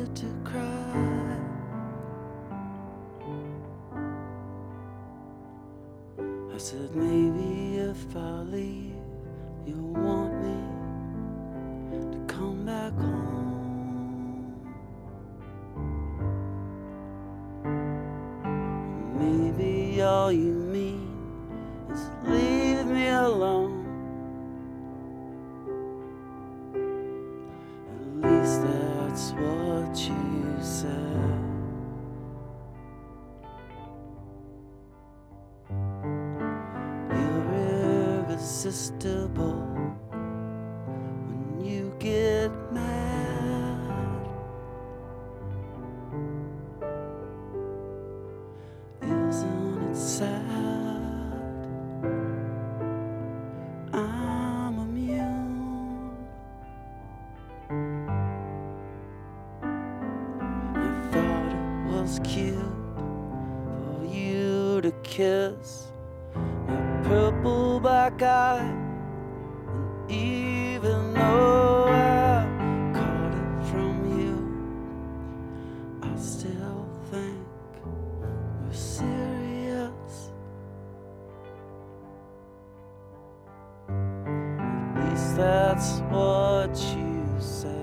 good to cry. I said maybe if I leave, you'll want me to come back home. Maybe all you mean is leave me alone. At least that's what you said. You're irresistible when you get mad. Isn't it sad? I'm immune. I thought it was cute for you to kiss my purple black eye, and even though I caught it from you, I still think we're serious. At least that's what you said.